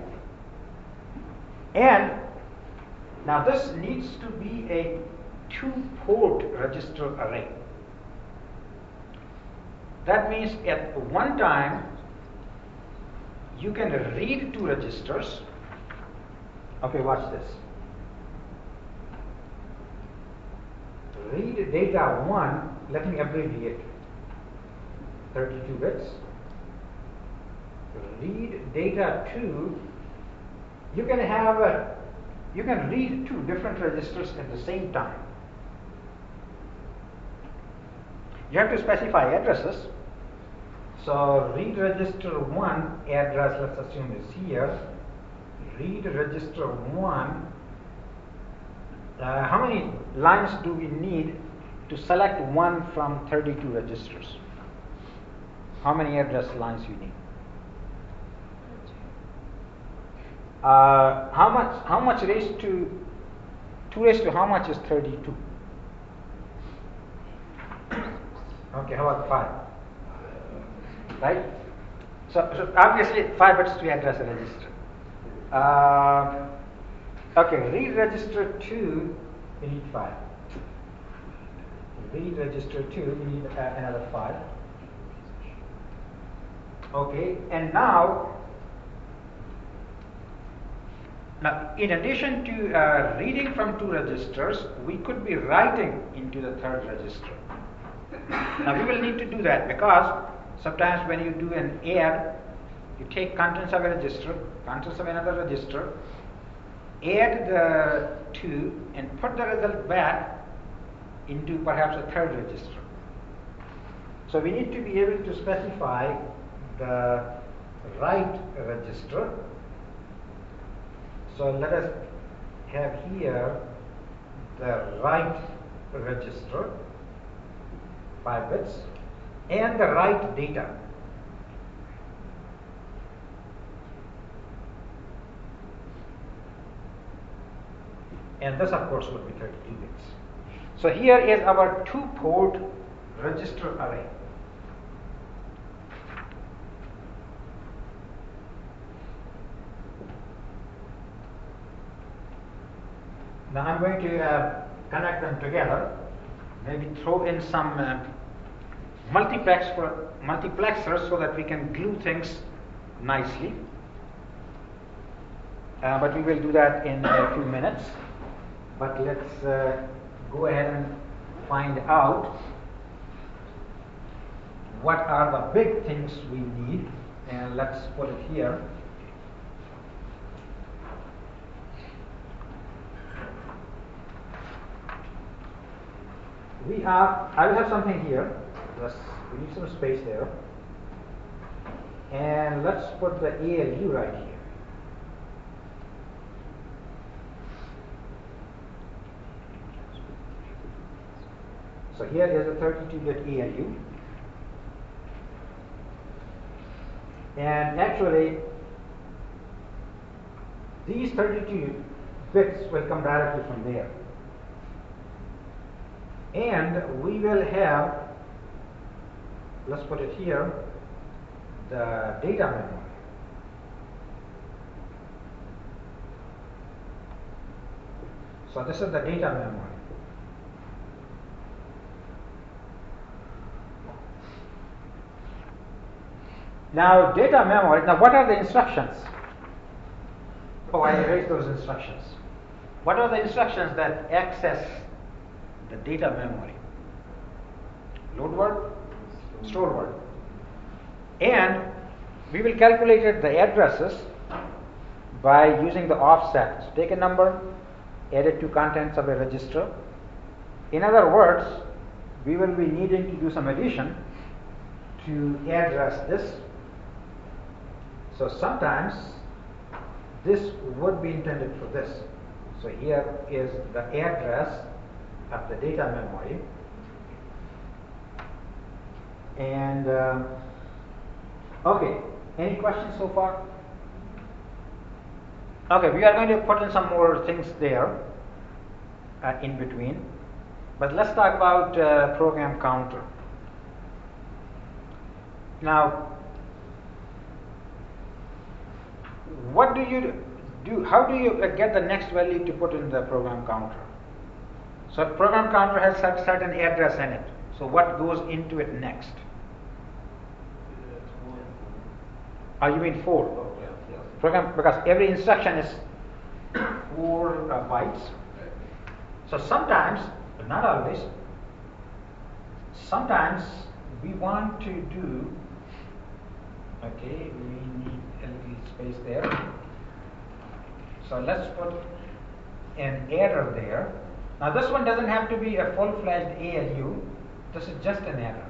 Speaker 1: And now this needs to be a two-port register array. That means at one time you can read two registers. Okay, watch this. Read data one, let me abbreviate, thirty-two bits. Read data two, you can have a, you can read two different registers at the same time. You have to specify addresses. So read register one address, let's assume is here. Read register one. Uh, how many lines do we need to select one from thirty-two registers? How many address lines you need? Uh, how much? How much raised to two raised to how much is thirty-two? Okay, how about five? Right? So, so obviously five bits to address a register. Uh, okay, read register two, we need five. Read register two, we need uh, another five. Okay, and now, now in addition to uh, reading from two registers, we could be writing into the third register. Now we will need to do that because sometimes when you do an add, you take contents of a register, contents of another register, add the two, and put the result back into perhaps a third register. So we need to be able to specify the write register. So let us have here the write register, five bits. and the write data. And this, of course, would be thirty-two bits. So here is our two-port register array. Now I'm going to uh, connect them together, maybe throw in some uh, multiplex for multiplexers so that we can glue things nicely. Uh, but we will do that in a few minutes. But let's uh, go ahead and find out what are the big things we need, and let's put it here. We have, I will have something here. Let's, we need some space there. And let's put the A L U right here. So here is a thirty-two bit A L U. And actually, these thirty-two bits will come directly from there. And we will have, let's put it here, the data memory. So this is the data memory. Now data memory, now what are the instructions? Oh, I erased those instructions. What are the instructions that access the data memory? Load word, store word. And we will calculate the addresses by using the offset. So take a number, add it to contents of a register. In other words, we will be needing to do some addition to address this. So sometimes this would be intended for this. So here is the address of the data memory. And uh, okay, any questions so far? Okay, we are going to put in some more things there uh, in between. But let's talk about uh, program counter. Now, what do you do? How do you get the next value to put in the program counter? So program counter has certain address in it. So what goes into it next? Oh, you mean four?
Speaker 2: Oh, yeah, yeah.
Speaker 1: Program, because every instruction is four uh, bytes. So sometimes, but not always, sometimes we want to do, okay, we need a little space there. So let's put an adder there. Now this one doesn't have to be a full-fledged A L U. This is just an adder.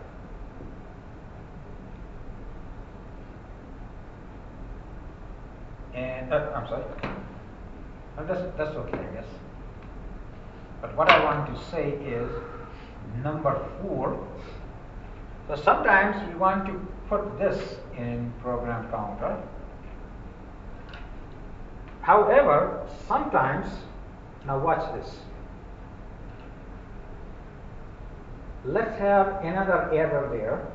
Speaker 1: And uh, I'm sorry. No, that's, that's okay, I guess. But what I want to say is number four. So sometimes we want to put this in program counter. However, sometimes, now watch this. Let's have another adder there.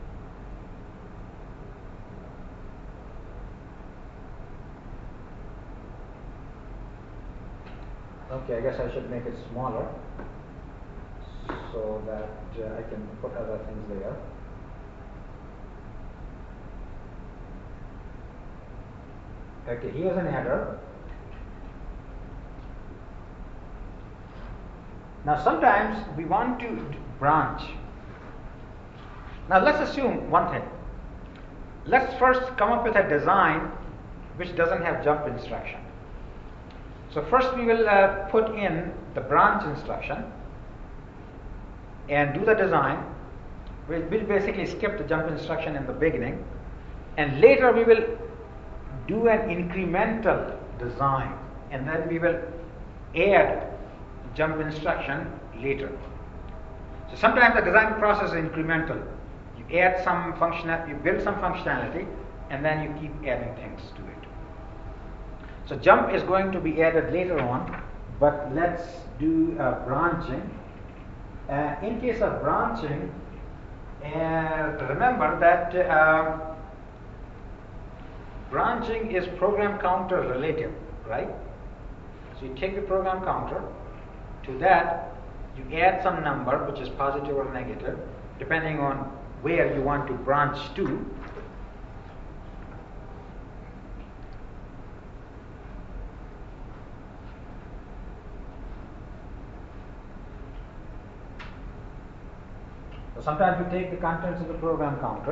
Speaker 1: Okay, I guess I should make it smaller so that uh, I can put other things there. Okay, here's an adder. Now sometimes we want to branch. Now let's assume one thing. Let's first come up with a design which doesn't have jump instruction. So first we will uh, put in the branch instruction and do the design. We'll, we'll basically skip the jump instruction in the beginning, and later we will do an incremental design, and then we will add jump instruction later. So sometimes the design process is incremental. You add some functionality, you build some functionality, and then you keep adding things to it. So jump is going to be added later on, but let's do uh, branching. Uh, in case of branching, uh, remember that uh, branching is program counter relative, right? So you take the program counter, to that you add some number which is positive or negative, depending on where you want to branch to. So sometimes we take the contents of the program counter,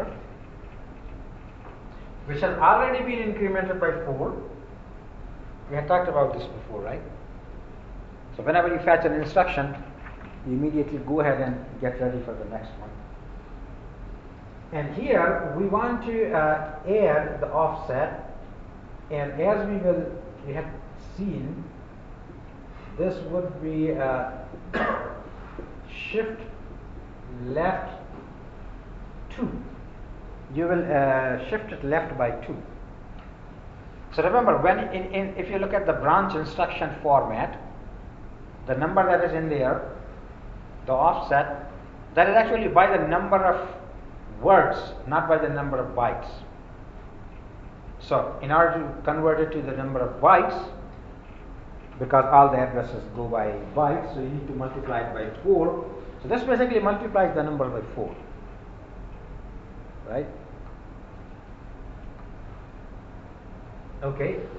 Speaker 1: which has already been incremented by four. We had talked about this before, right? So whenever you fetch an instruction, you immediately go ahead and get ready for the next one. And here we want to uh, add the offset, and as we will we have seen, this would be uh, shift left two. You will uh, shift it left by two. So remember, when in, in if you look at the branch instruction format, the number that is in there, the offset, that is actually by the number of words, not by the number of bytes. So in order to convert it to the number of bytes, because all the addresses go by bytes, so you need to multiply it by four. So this basically multiplies the number by four, right? Okay.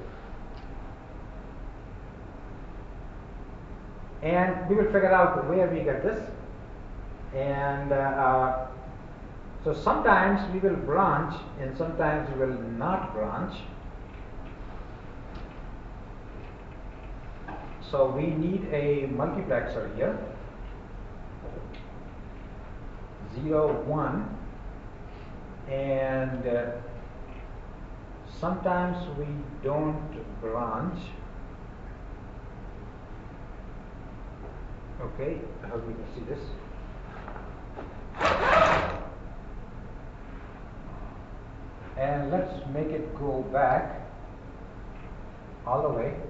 Speaker 1: And we will figure out where we get this. And uh, uh, so sometimes we will branch and sometimes we will not branch. So we need a multiplexer here. zero, one, and uh, sometimes we don't branch. Okay, I hope we can see this. And let's make it go back all the way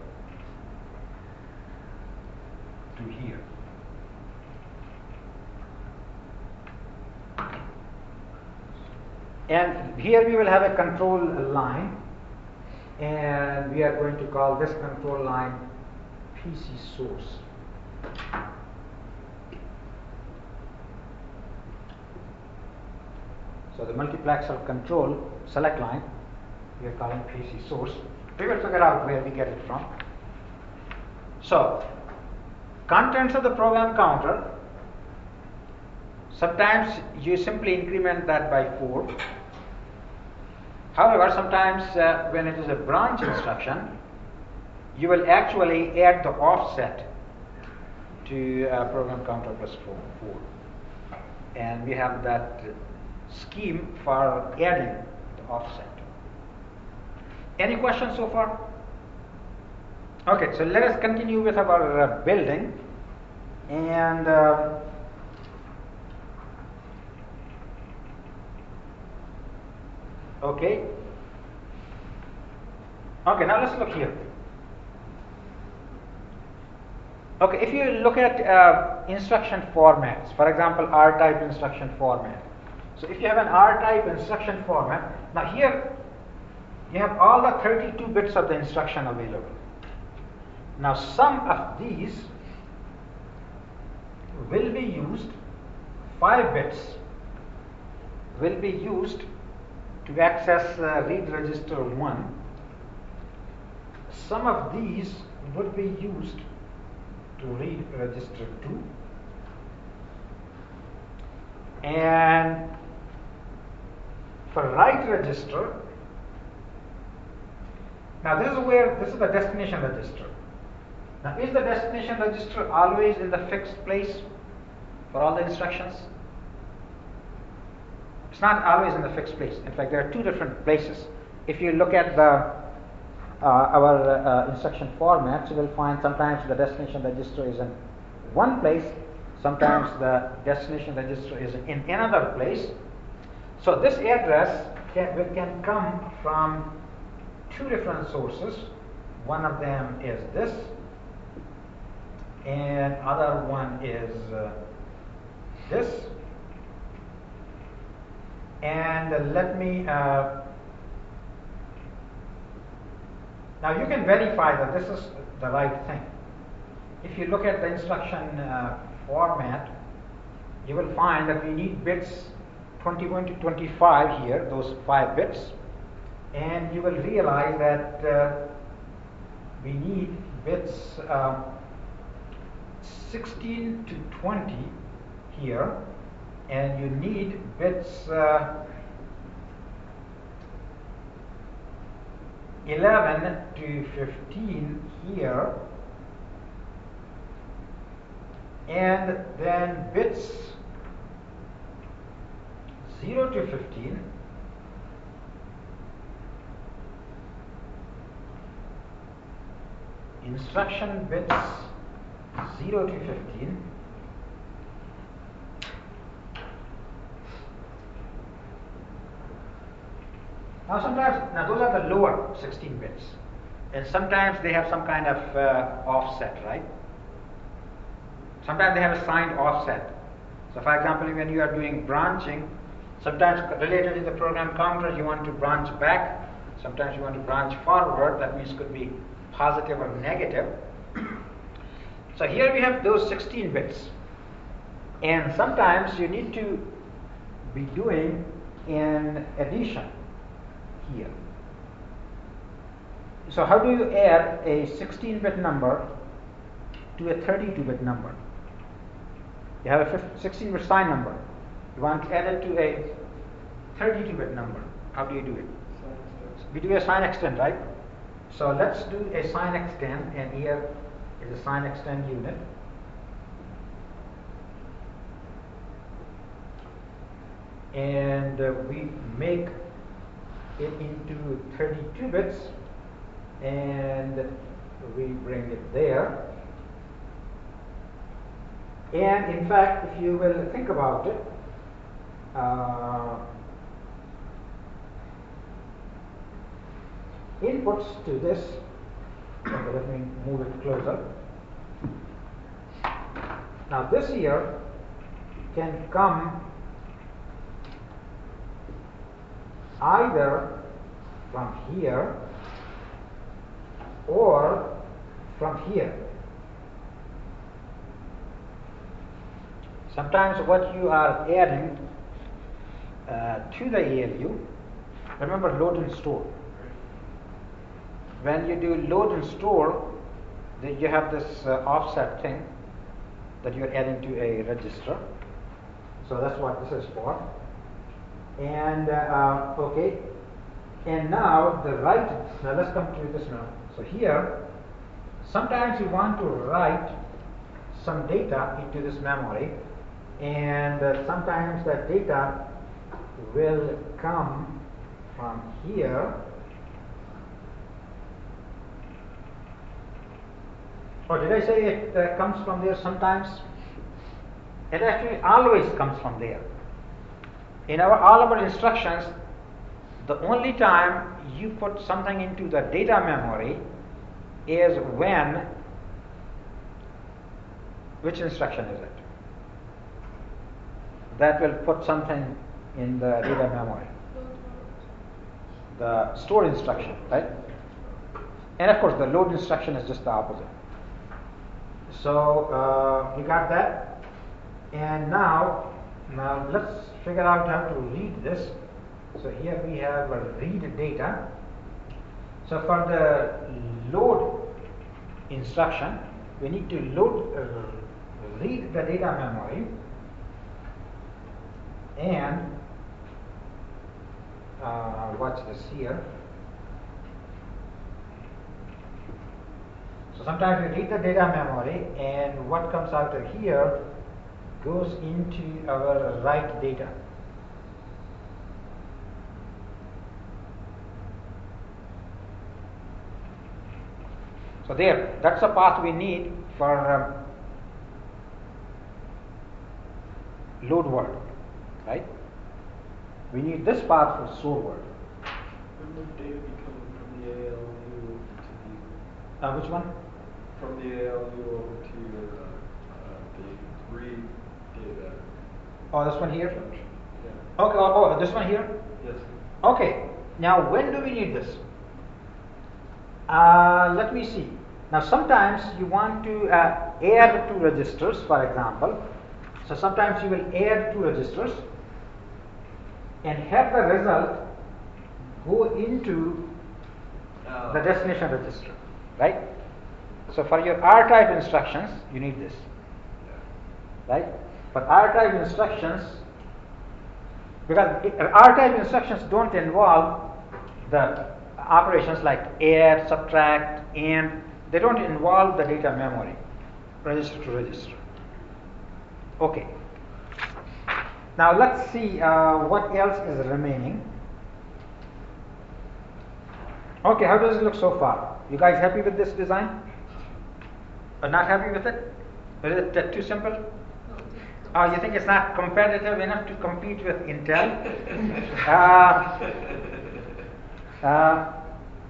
Speaker 1: to here. And here we will have a control line, and we are going to call this control line P C source. So the multiplexer control select line, we are calling P C source. We will figure out where we get it from. So, contents of the program counter, sometimes you simply increment that by four. However, sometimes uh, when it is a branch instruction, you will actually add the offset to uh, program counter plus four, four. And we have that scheme for adding the offset. Any questions so far? Okay, so let us continue with our uh, building. And uh, okay. Okay, now let's look here. Okay, if you look at uh, instruction formats, for example, R-type instruction format. So if you have an R-type instruction format, now here you have all the thirty-two bits of the instruction available. Now some of these will be used, five bits will be used to access uh, read register one. Some of these would be used to read register two. And for write register, now this is where, this is the destination register. Now is the destination register always in the fixed place for all the instructions? It's not always in the fixed place. In fact, there are two different places. If you look at the uh, our uh, instruction formats, you will find sometimes the destination register is in one place, sometimes the destination register is in another place. So this address can, we can come from two different sources. One of them is this, and other one is uh, this. And uh, let me uh, now you can verify that this is the right thing. If you look at the instruction uh, format, you will find that we need bits twenty-one to twenty-five here, those five bits, and you will realize that uh, we need bits uh, sixteen to twenty here, and you need bits uh, eleven to fifteen here, and then bits zero to fifteen, instruction bits zero to fifteen, now sometimes, now those are the lower sixteen bits, and sometimes they have some kind of uh, offset, right? Sometimes they have a signed offset. So for example, when you are doing branching, sometimes related to the program counter, you want to branch back, sometimes you want to branch forward, that means could be positive or negative. So here we have those sixteen bits, and sometimes you need to be doing an addition here. So how do you add a sixteen bit number to a thirty-two bit number? You have a sixteen bit sign number. You want to add it to a thirty-two bit number. How do you do it? We do a sign extend, right? So let's do a sign extend, and here is a sign extend unit. And uh, we make it into thirty-two bits, and we bring it there. And in fact, if you will think about it, uh, inputs to this, okay, let me move it closer. Now this here can come either from here or from here. Sometimes what you are adding uh, to the A L U, remember load and store. When you do load and store, then you have this uh, offset thing that you're adding to a register. So that's what this is for. And uh, okay, and now the write, now let's come to this now. So here, sometimes you want to write some data into this memory, and uh, sometimes that data will come from here. Or did I say it uh, comes from there sometimes? It actually always comes from there. In our all our instructions, the only time you put something into the data memory is when, which instruction is it? That will put something in the data memory. The store instruction, right? And of course the load instruction is just the opposite. So uh, you got that? And now, now let's figure out how to read this. So here we have a read data. So for the load instruction, we need to load, uh, read the data memory, and uh, watch this here. So sometimes we read the data memory, and what comes out of here goes into our write data. So there, that's the path we need for um, load word, right? We need this path for store word.
Speaker 2: When would data be coming from the A L U to the
Speaker 1: Uh, which one?
Speaker 2: from the A L U over to your uh, uh, the read data
Speaker 1: Oh, this one here?
Speaker 2: function? Yeah.
Speaker 1: Okay, oh, oh, this one here?
Speaker 2: Yes.
Speaker 1: Okay, now when do we need this? Uh, let me see. Now sometimes you want to uh, add two registers, for example. So sometimes you will add two registers and have the result go into
Speaker 2: Oh.
Speaker 1: the destination register, right? So for your R-type instructions, you need this, right? For R-type instructions, because R-type instructions don't involve the operations like add, subtract, and they don't involve the data memory, register to register. Okay. Now let's see uh, what else is remaining. Okay, how does it look so far? You guys happy with this design? Or not happy with it? Is it uh, too simple? Oh, you think it's not competitive enough to compete with Intel? uh, uh,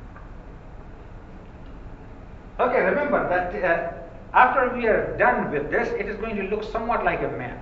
Speaker 1: okay, remember that uh, after we are done with this, it is going to look somewhat like a map.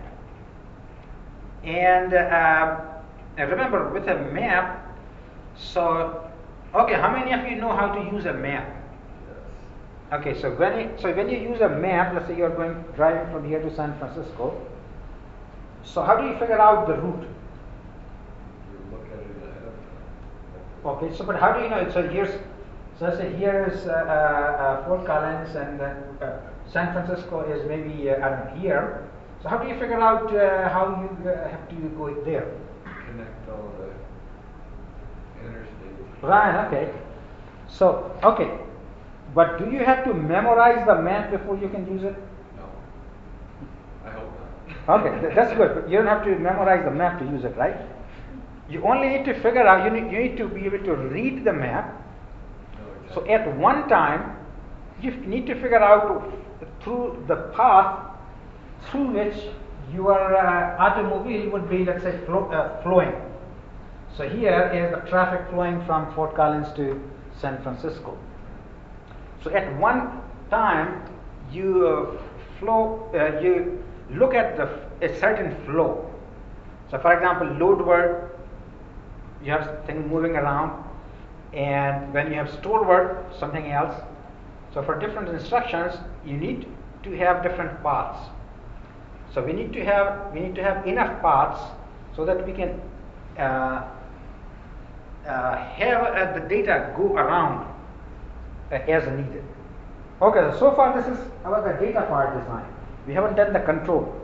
Speaker 1: And uh, remember, with a map, so okay, how many of you know how to use a map? Okay, so when you, so when you use a map, let's say you are going driving from here to San Francisco. So how do you figure out the route?
Speaker 2: You look at it ahead of time.
Speaker 1: Okay, so but how do you know it? So here's, so let's say here is uh, uh, Fort Collins, and uh, uh, San Francisco is maybe uh, I don't know here. So how do you figure out uh, how you uh, have to go there?
Speaker 2: Connect all the interstates.
Speaker 1: Right. Okay. So okay, but do you have to memorize the map before you can use it?
Speaker 2: No. I hope not.
Speaker 1: Okay, th- that's good. But you don't have to memorize the map to use it, right? You only need to figure out. You need, you need to be able to read the map.
Speaker 2: No,
Speaker 1: So
Speaker 2: exactly.
Speaker 1: at one time, you f- need to figure out through the path through which your uh, automobile would be, let's say, flo- uh, flowing. So here is the traffic flowing from Fort Collins to San Francisco. So at one time, you uh, flow, uh, you look at the a certain flow. So for example, load word, you have thing moving around, and when you have store word, something else. So for different instructions, you need to have different paths. So we need to have we need to have enough paths so that we can uh, uh, have uh, the data go around uh, as needed. Okay, so far this is about the data part design. We haven't done the control.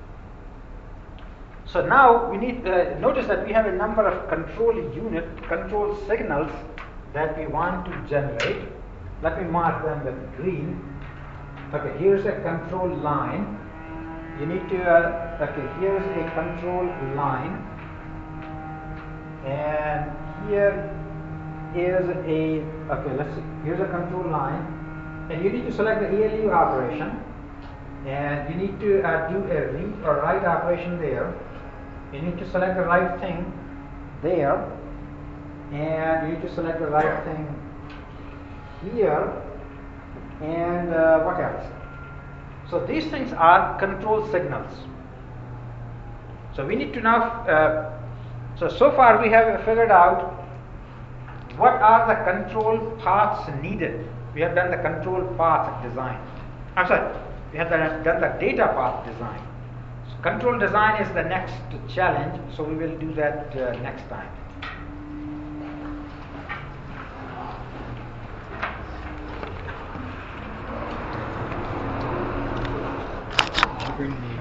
Speaker 1: So now we need uh, notice that we have a number of control unit control signals that we want to generate. Let me mark them with green. Okay, here's a control line. You need to uh, okay, here's a control line, and here is a okay. Let's see. Here's a control line, and you need to select the A L U operation, and you need to uh, do a read or write operation there. You need to select the right thing there, and you need to select the right thing here, and uh, what else? So these things are control signals. So we need to now, uh, so so far we have figured out what are the control paths needed. We have done the control path design. I'm sorry, we have done, done the data path design. So control design is the next challenge, so we will do that uh, next time.
Speaker 3: Bring the